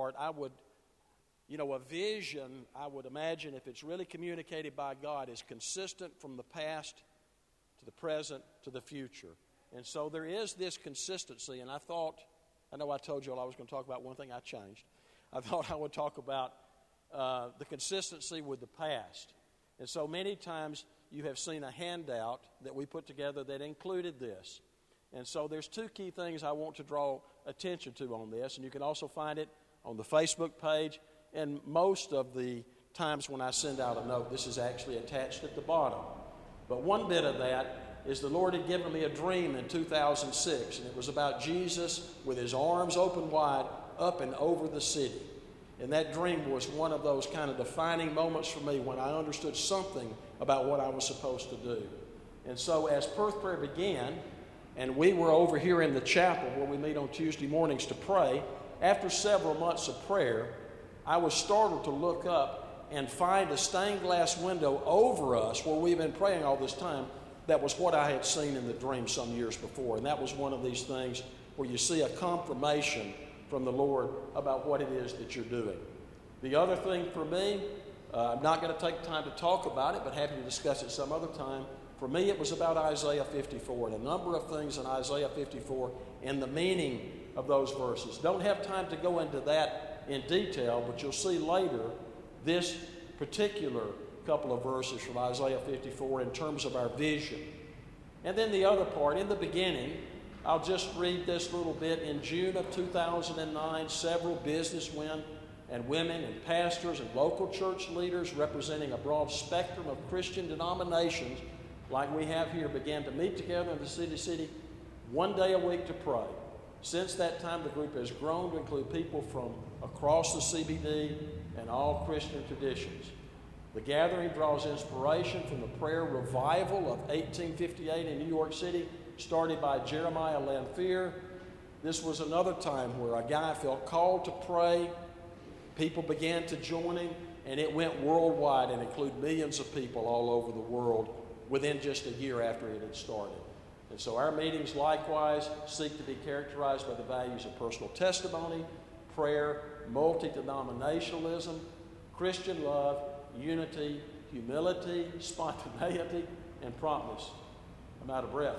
part, a vision, I would imagine, if it's really communicated by God, is consistent from the past to the present to the future. And so there is this consistency, and I know I told you all I was going to talk about one thing. I changed. I thought I would talk about the consistency with the past. And so many times you have seen a handout that we put together that included this. And so there's two key things I want to draw attention to on this, and you can also find it on the Facebook page. And most of the times when I send out a note, this is actually attached at the bottom. But one bit of that is the Lord had given me a dream in 2006, and it was about Jesus with his arms open wide up and over the city. And that dream was one of those kind of defining moments for me when I understood something about what I was supposed to do. And so as Perth Prayer began, and we were over here in the chapel where we meet on Tuesday mornings to pray, after several months of prayer, I was startled to look up and find a stained glass window over us where we've been praying all this time. That was what I had seen in the dream some years before. And that was one of these things where you see a confirmation from the Lord about what it is that you're doing. The other thing for me, I'm not going to take time to talk about it, but happy to discuss it some other time. For me, it was about Isaiah 54 and a number of things in Isaiah 54 and the meaning of those verses. Don't have time to go into that in detail, but you'll see later this particular couple of verses from Isaiah 54 in terms of our vision. And then the other part, in the beginning, I'll just read this little bit. In June of 2009, several businessmen and women and pastors and local church leaders representing a broad spectrum of Christian denominations like we have here began to meet together in the city one day a week to pray. Since that time, the group has grown to include people from across the CBD and all Christian traditions. The gathering draws inspiration from the prayer revival of 1858 in New York City, started by Jeremiah Lanphier. This was another time where a guy felt called to pray. People began to join him, and it went worldwide and included millions of people all over the world within just a year after it had started. And so our meetings likewise seek to be characterized by the values of personal testimony, prayer, multi-denominationalism, Christian love, unity, humility, spontaneity, and promptness. I'm out of breath.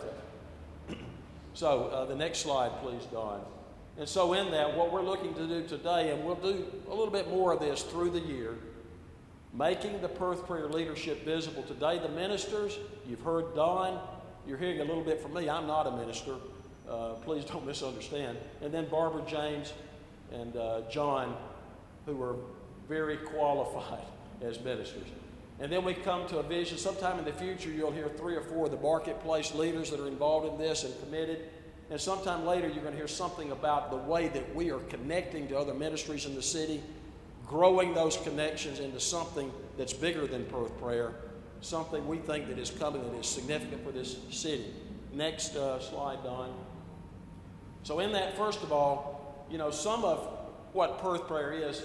So the next slide, please, Don. And so in that, what we're looking to do today, and we'll do a little bit more of this through the year, making the Perth Prayer leadership visible. Today, the ministers, you've heard Don, you're hearing a little bit from me. I'm not a minister. Please don't misunderstand. And then Barbara James and John, who are very qualified as ministers. And then we come to a vision. Sometime in the future, you'll hear 3 or 4 of the marketplace leaders that are involved in this and committed. And sometime later, you're going to hear something about the way that we are connecting to other ministries in the city, growing those connections into something that's bigger than Perth Prayer, something we think that is coming that is significant for this city. Next slide, Don. So in that, first of all, some of what Perth Prayer is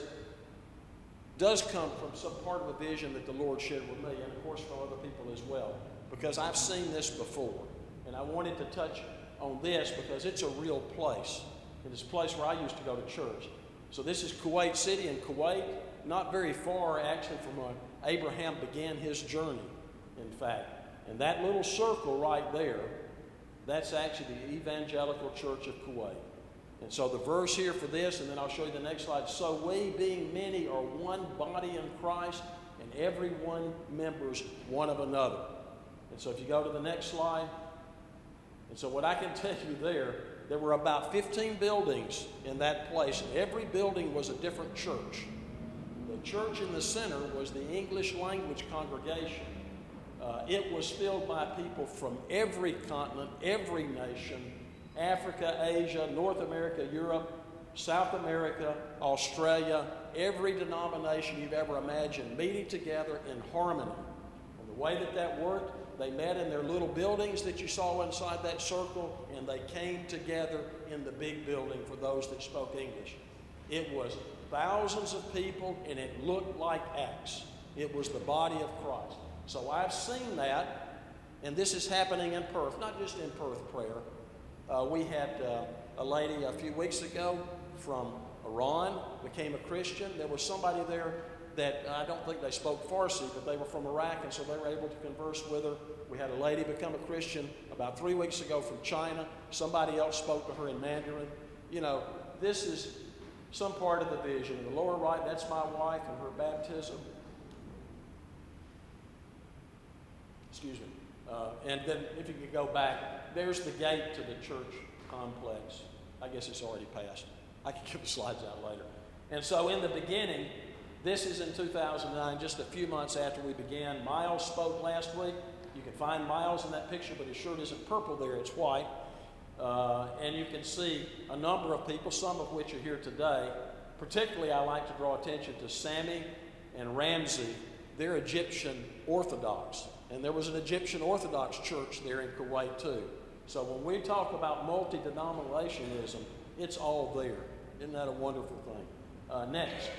does come from some part of a vision that the Lord shared with me, and of course from other people as well, because I've seen this before. And I wanted to touch on this because it's a real place. It's a place where I used to go to church. So this is Kuwait City in Kuwait, not very far actually from where Abraham began his journey, in fact. And that little circle right there, that's actually the Evangelical Church of Kuwait. And so the verse here for this, and then I'll show you the next slide. So we, being many, are one body in Christ, and every one members one of another. And so if you go to the next slide. And so what I can tell you there were about 15 buildings in that place, and every building was a different church. The church in the center was the English language congregation. It was filled by people from every continent, every nation, Africa, Asia, North America, Europe, South America, Australia, every denomination you've ever imagined, meeting together in harmony. And the way that worked, they met in their little buildings that you saw inside that circle, and they came together in the big building for those that spoke English. It was thousands of people, and it looked like Acts. It was the body of Christ. So I've seen that, and this is happening in Perth, not just in Perth Prayer. We had a lady a few weeks ago from Iran became a Christian. There was somebody there that I don't think they spoke Farsi, but they were from Iraq, and so they were able to converse with her. We had a lady become a Christian about 3 weeks ago from China. Somebody else spoke to her in Mandarin. You know, this is some part of the vision. In the lower right, that's my wife and her baptism. Excuse me. And then if you could go back, there's the gate to the church complex. I guess it's already passed. I can get the slides out later. And so in the beginning, this is in 2009, just a few months after we began. Miles spoke last week. You can find Miles in that picture, but his shirt isn't purple there, it's white. And you can see a number of people, some of which are here today. Particularly, I like to draw attention to Sammy and Ramsey. They're Egyptian Orthodox. And there was an Egyptian Orthodox church there in Kuwait too. So when we talk about multi-denominationalism, it's all there. Isn't that a wonderful thing? Next.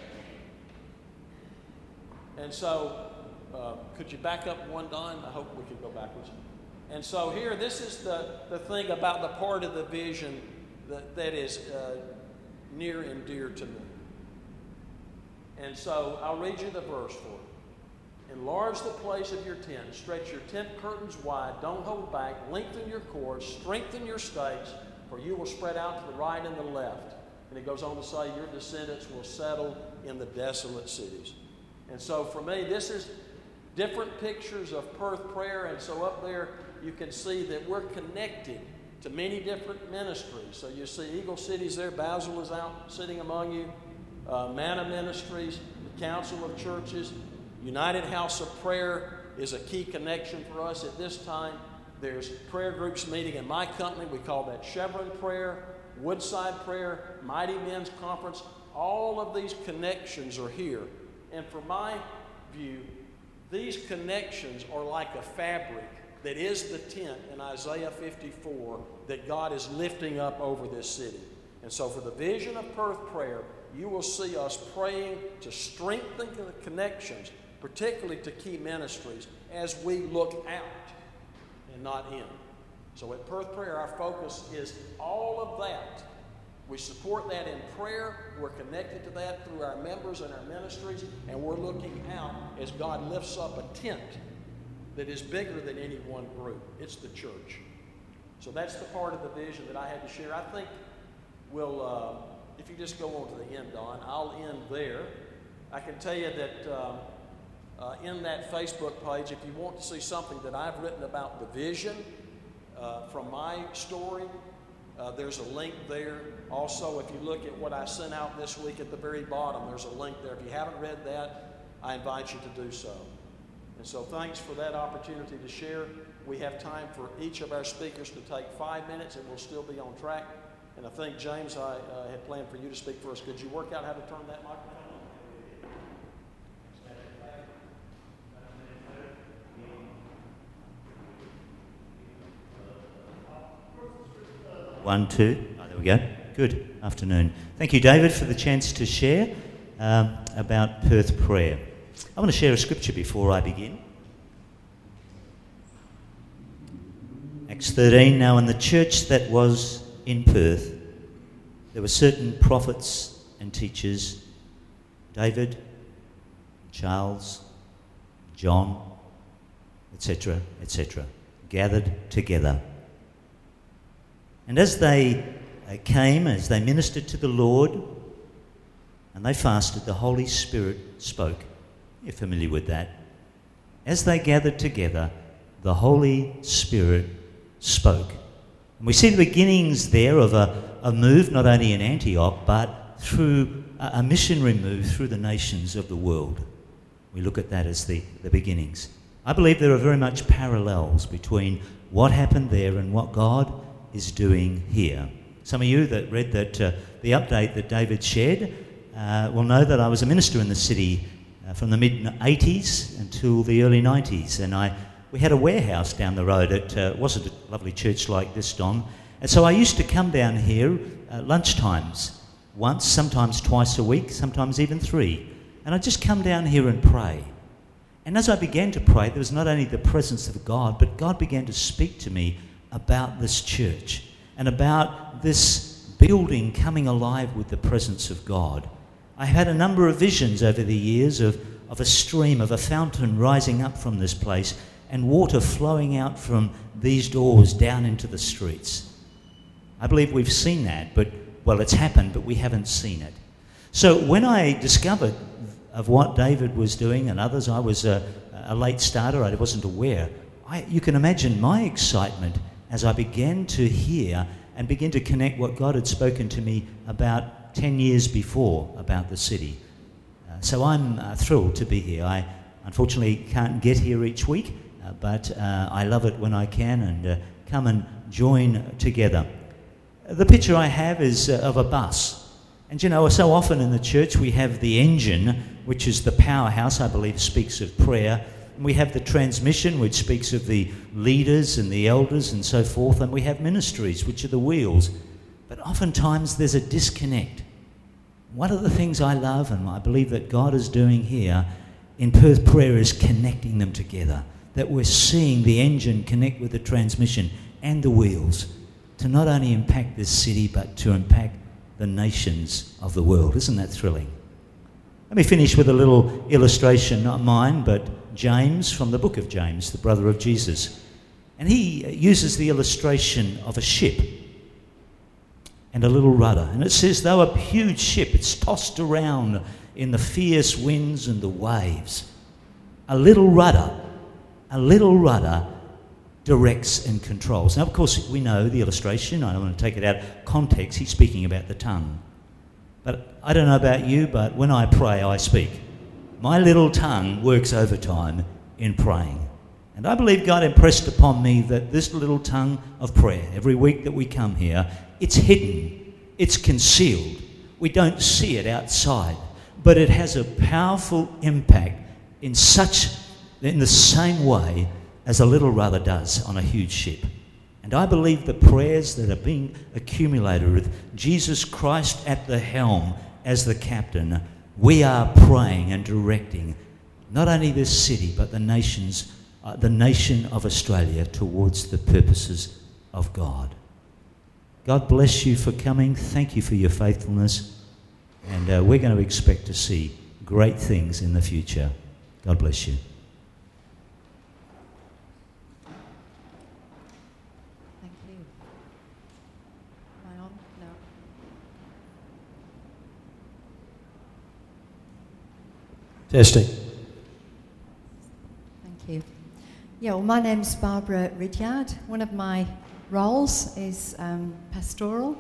And so, could you back up one, Don? I hope we can go backwards. And so here, this is the thing about the part of the vision that is near and dear to me. And so I'll read you the verse for it. Enlarge the place of your tent. Stretch your tent curtains wide. Don't hold back. Lengthen your cords. Strengthen your stakes, for you will spread out to the right and the left. And it goes on to say, your descendants will settle in the desolate cities. And so for me, this is different pictures of Perth Prayer. And so up there, you can see that we're connected to many different ministries. So you see Eagle Cities there. Basil is out sitting among you. Manna Ministries, the Council of Churches. United House of Prayer is a key connection for us at this time. There's prayer groups meeting in my company. We call that Chevron Prayer, Woodside Prayer, Mighty Men's Conference. All of these connections are here. And from my view, these connections are like a fabric that is the tent in Isaiah 54 that God is lifting up over this city. And so for the vision of Perth Prayer, you will see us praying to strengthen the connections, particularly to key ministries, as we look out and not in. So at Perth Prayer, our focus is all of that. We support that in prayer. We're connected to that through our members and our ministries, and we're looking out as God lifts up a tent that is bigger than any one group. It's the church. So that's the part of the vision that I had to share. I think we'll, if you just go on to the end, Don, I'll end there. I can tell you that in that Facebook page, if you want to see something that I've written about the vision from my story, there's a link there. Also, if you look at what I sent out this week at the very bottom, there's a link there. If you haven't read that, I invite you to do so. And so thanks for that opportunity to share. We have time for each of our speakers to take 5 minutes, and we'll still be on track. And I think, James, I had planned for you to speak first. Could you work out how to turn that microphone on? 1, 2. Oh, there we go. Good afternoon. Thank you, David, for the chance to share about Perth Prayer. I want to share a scripture before I begin. Acts 13. Now in the church that was in Perth, there were certain prophets and teachers, David, Charles, John, etc., etc., gathered together. And as they came, as they ministered to the Lord, and they fasted, the Holy Spirit spoke. You're familiar with that. As they gathered together, the Holy Spirit spoke. And we see the beginnings there of a move, not only in Antioch, but through a missionary move through the nations of the world. We look at that as the beginnings. I believe there are very much parallels between what happened there and what God is doing here. Some of you that read that the update that David shared will know that I was a minister in the city from the mid-80s until the early 90s, and we had a warehouse down the road. It wasn't a lovely church like this, Don, and so I used to come down here lunchtimes, once, sometimes twice a week, sometimes even 3, and I'd just come down here and pray. And as I began to pray, there was not only the presence of God, but God began to speak to me about this church and about this building coming alive with the presence of God. I had a number of visions over the years of a stream, of a fountain rising up from this place and water flowing out from these doors down into the streets. I believe we've seen that, but, well, it's happened, but we haven't seen it. So when I discovered of what David was doing and others, I was a late starter, I wasn't aware. You can imagine my excitement as I began to hear and begin to connect what God had spoken to me about 10 years before about the city. So I'm thrilled to be here. I unfortunately can't get here each week, but I love it when I can and come and join together. The picture I have is of a bus. And you know, so often in the church we have the engine, which is the powerhouse, I believe speaks of prayer. And we have the transmission, which speaks of the leaders and the elders and so forth. And we have ministries, which are the wheels. But oftentimes there's a disconnect. One of the things I love, and I believe that God is doing here in Perth Prayer, is connecting them together. That we're seeing the engine connect with the transmission and the wheels to not only impact this city, but to impact the nations of the world. Isn't that thrilling? Let me finish with a little illustration, not mine, but James from the book of James, the brother of Jesus. And he uses the illustration of a ship and a little rudder. And it says, though a huge ship, it's tossed around in the fierce winds and the waves, a little rudder directs and controls. Now, of course, we know the illustration. I don't want to take it out of context. He's speaking about the tongue. But I don't know about you, but when I pray, I speak. My little tongue works overtime in praying. And I believe God impressed upon me that this little tongue of prayer, every week that we come here, it's hidden, it's concealed. We don't see it outside, but it has a powerful impact in the same way as a little rudder does on a huge ship. And I believe the prayers that are being accumulated with Jesus Christ at the helm as the captain, we are praying and directing not only this city but the nation of Australia towards the purposes of God. God bless you for coming. Thank you for your faithfulness. And we're going to expect to see great things in the future. God bless you. Thank you. Am I on? No. Testing. Thank you. Yeah, well, my name's Barbara Ridyard. One of my roles is pastoral.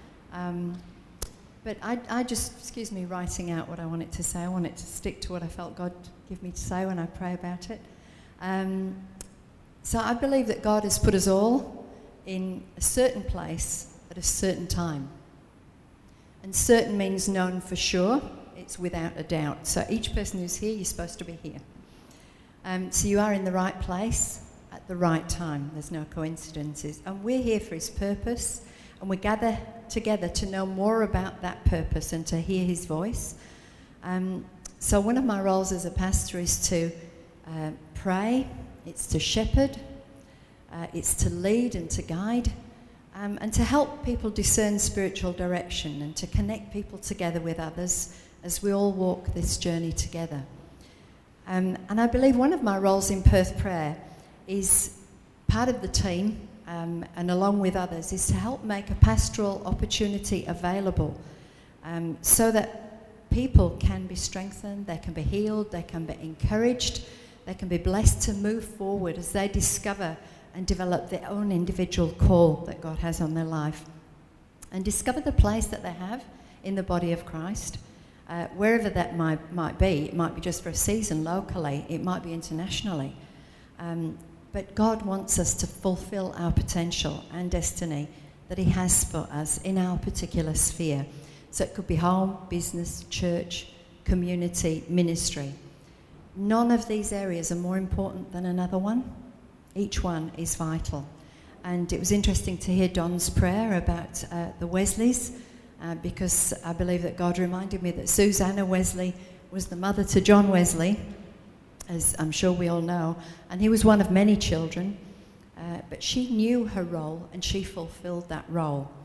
But I just, excuse me, writing out what I wanted to say. I wanted to stick to what I felt God give me to say when I pray about it. So I believe that God has put us all in a certain place at a certain time. And certain means known for sure. It's without a doubt. So each person who's here, you're supposed to be here. So you are in the right place at the right time. There's no coincidences. And we're here for his purpose. And we gather together to know more about that purpose and to hear his voice. So one of my roles as a pastor is to pray, it's to shepherd, it's to lead and to guide, and to help people discern spiritual direction and to connect people together with others as we all walk this journey together. And I believe one of my roles in Perth Prayer is part of the team, and along with others, is to help make a pastoral opportunity available so that people can be strengthened, they can be healed, they can be encouraged, they can be blessed to move forward as they discover and develop their own individual call that God has on their life, and discover the place that they have in the body of Christ, wherever that might be. It might be just for a season locally, it might be internationally. But God wants us to fulfill our potential and destiny that he has for us in our particular sphere. So it could be home, business, church, community, ministry. None of these areas are more important than another one. Each one is vital. And it was interesting to hear Don's prayer about the Wesleys, because I believe that God reminded me that Susanna Wesley was the mother to John Wesley, as I'm sure we all know, and he was one of many children, but she knew her role and she fulfilled that role.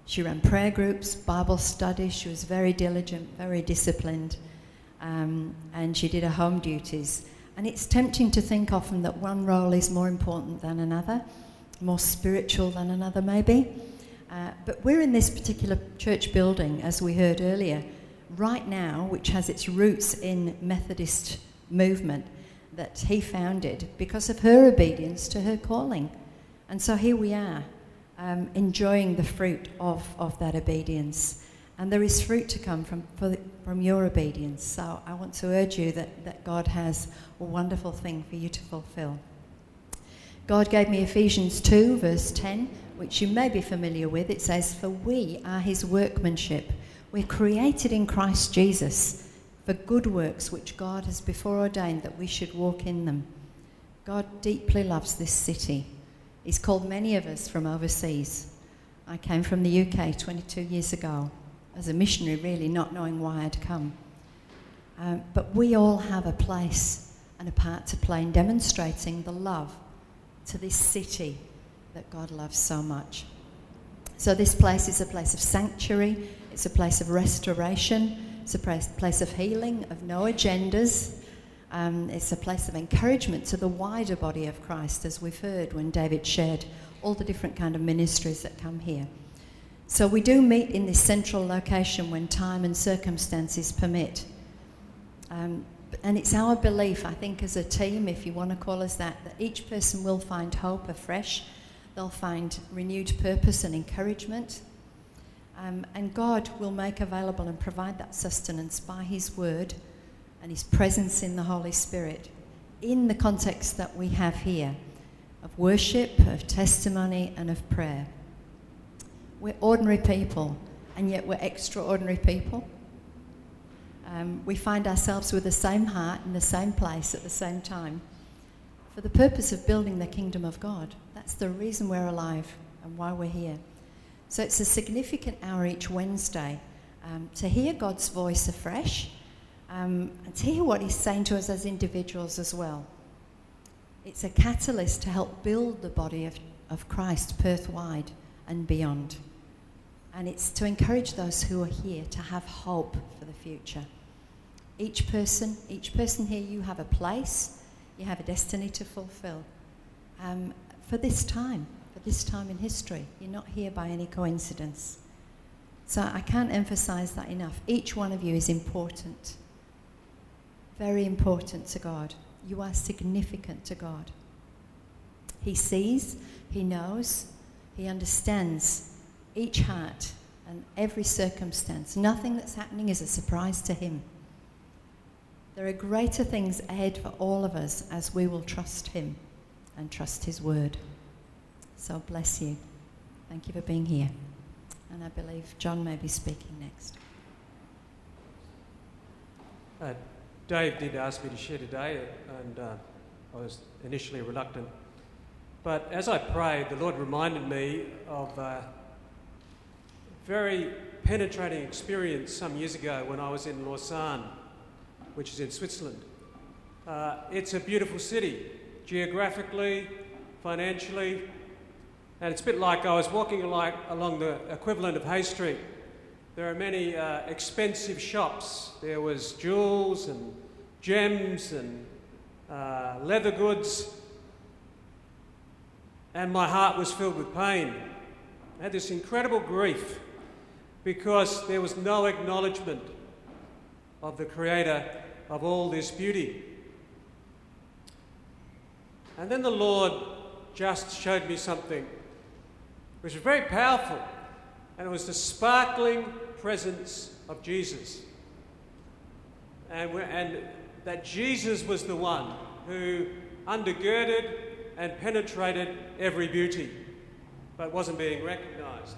She ran prayer groups, Bible studies. She was very diligent, very disciplined, and she did her home duties. And it's tempting to think often that one role is more important than another, more spiritual than another maybe. But we're in this particular church building, as we heard earlier, right now, which has its roots in Methodist movement that he founded because of her obedience to her calling. And so here we are, enjoying the fruit of that obedience. And there is fruit to come from your obedience. So I want to urge you that God has a wonderful thing for you to fulfill. God gave me Ephesians 2, verse 10, which you may be familiar with. It says, "For we are his workmanship. We're created in Christ Jesus for good works, which God has before ordained that we should walk in them." God deeply loves this city. He's called many of us from overseas. I came from the UK 22 years ago as a missionary, really not knowing why I'd come. But we all have a place and a part to play in demonstrating the love to this city that God loves so much. So this place is a place of sanctuary, it's a place of restoration, it's a place of healing, of no agendas. It's a place of encouragement to the wider body of Christ, as we've heard when David shared all the different kind of ministries that come here. So we do meet in this central location when time and circumstances permit. And it's our belief, I think, as a team, if you want to call us that each person will find hope afresh. They'll find renewed purpose and encouragement. And God will make available and provide that sustenance by his word and his presence in the Holy Spirit in the context that we have here of worship, of testimony, and of prayer. We're ordinary people, and yet we're extraordinary people. We find ourselves with the same heart in the same place at the same time for the purpose of building the kingdom of God. That's the reason we're alive and why we're here. So it's a significant hour each Wednesday to hear God's voice afresh and to hear what he's saying to us as individuals as well. It's a catalyst to help build the body of Christ Perth-wide and beyond. And it's to encourage those who are here to have hope for the future. Each person here, you have a place, you have a destiny to fulfill for this time in history. You're not here by any coincidence. So I can't emphasize that enough. Each one of you is important, very important to God. You are significant to God. He sees, he knows, he understands each heart and every circumstance. Nothing that's happening is a surprise to him. There are greater things ahead for all of us as we will trust him and trust his word. So bless you. Thank you for being here. And I believe John may be speaking next. Dave did ask me to share today, and I was initially reluctant. But as I prayed, the Lord reminded me of a very penetrating experience some years ago when I was in Lausanne, which is in Switzerland. It's a beautiful city, geographically, financially, and it's a bit like I was walking along the equivalent of Hay Street. There are many expensive shops. There was jewels and gems and leather goods, and my heart was filled with pain. I had this incredible grief because there was no acknowledgement of the Creator of all this beauty. And then the Lord just showed me something which was very powerful, and it was the sparkling presence of Jesus. And that Jesus was the one who undergirded and penetrated every beauty, but wasn't being recognised.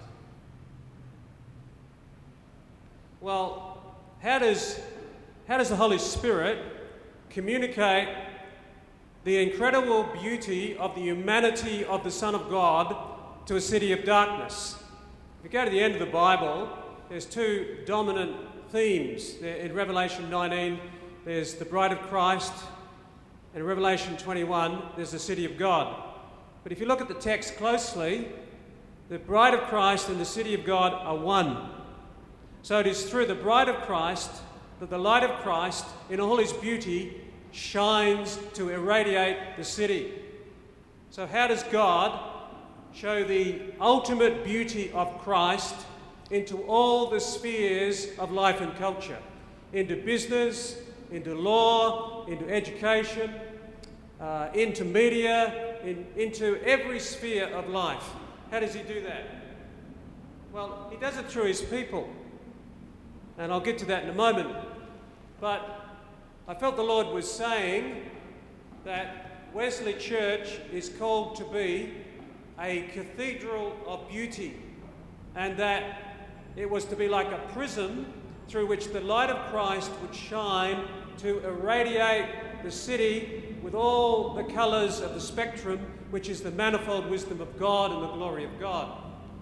Well, how does the Holy Spirit communicate the incredible beauty of the humanity of the Son of God to a city of darkness? If you go to the end of the Bible, there's two dominant themes. In Revelation 19, there's the bride of Christ, and in Revelation 21, there's the city of God. But if you look at the text closely, The bride of Christ and the city of God are one. So it is through the bride of Christ that the light of Christ in all his beauty shines to irradiate the city. So how does God show the ultimate beauty of Christ into all the spheres of life and culture? Into business, into law, into education, into media, into every sphere of life. How does he do that? Well, he does it through his people. And I'll get to that in a moment. But I felt the Lord was saying that Wesley Church is called to be a cathedral of beauty, and that it was to be like a prism through which the light of Christ would shine to irradiate the city with all the colours of the spectrum, which is the manifold wisdom of God and the glory of God.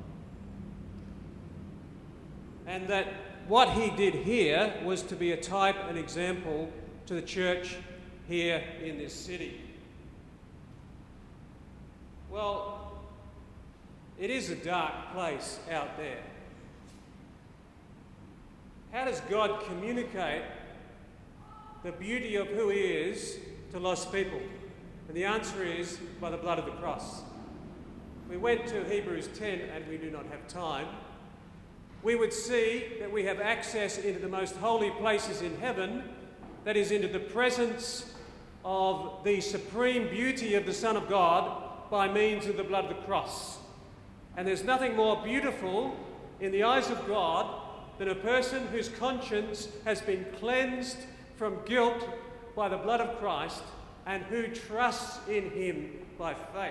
And that what he did here was to be a type and example to the church here in this city. Well, it is a dark place out there. How does God communicate the beauty of who he is to lost people? And the answer is by the blood of the cross. We went to Hebrews 10 and we do not have time. We would see that we have access into the most holy places in heaven, that is, into the presence of the supreme beauty of the Son of God by means of the blood of the cross. And there's nothing more beautiful in the eyes of God than a person whose conscience has been cleansed from guilt by the blood of Christ and who trusts in him by faith.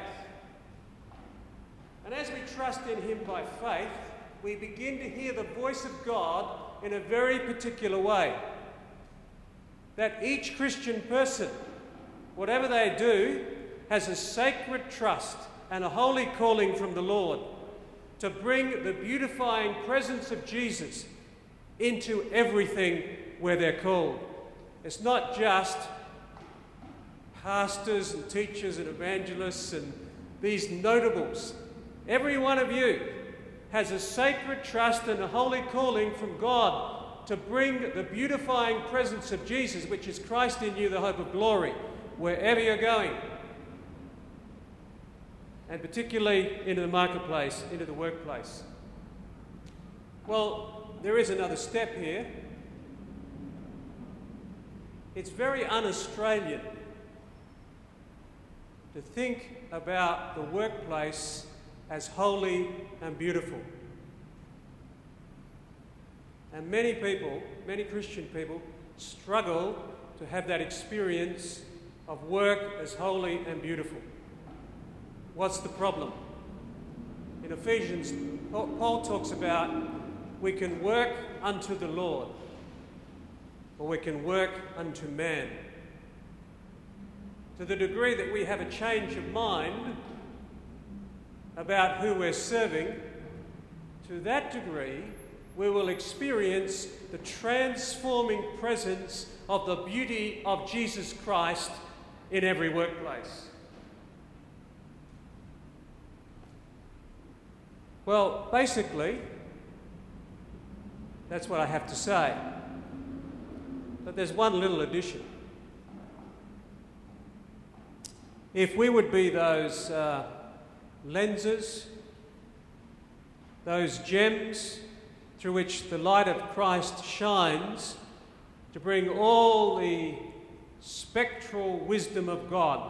And as we trust in him by faith, we begin to hear the voice of God in a very particular way. That each Christian person, whatever they do, has a sacred trust and a holy calling from the Lord to bring the beautifying presence of Jesus into everything where they're called. It's not just pastors and teachers and evangelists and these notables. Every one of you has a sacred trust and a holy calling from God to bring the beautifying presence of Jesus, which is Christ in you, the hope of glory, wherever you're going. And particularly into the marketplace, into the workplace. Well, there is another step here. It's very un-Australian to think about the workplace as holy and beautiful. And many people, many Christian people, struggle to have that experience of work as holy and beautiful. What's the problem? In Ephesians, Paul talks about we can work unto the Lord, or we can work unto man. To the degree that we have a change of mind about who we're serving, to that degree we will experience the transforming presence of the beauty of Jesus Christ in every workplace. Well, basically, that's what I have to say. But there's one little addition. If we would be those lenses, those gems through which the light of Christ shines to bring all the spectral wisdom of God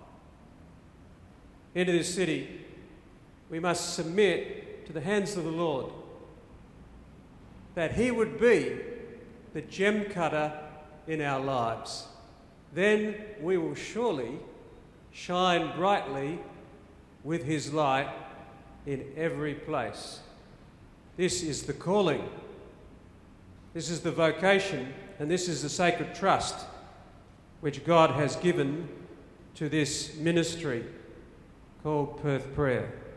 into this city, we must submit to the hands of the Lord, that he would be the gem cutter in our lives. Then we will surely shine brightly with his light in every place. This is the calling. This is the vocation, and this is the sacred trust which God has given to this ministry called Perth Prayer.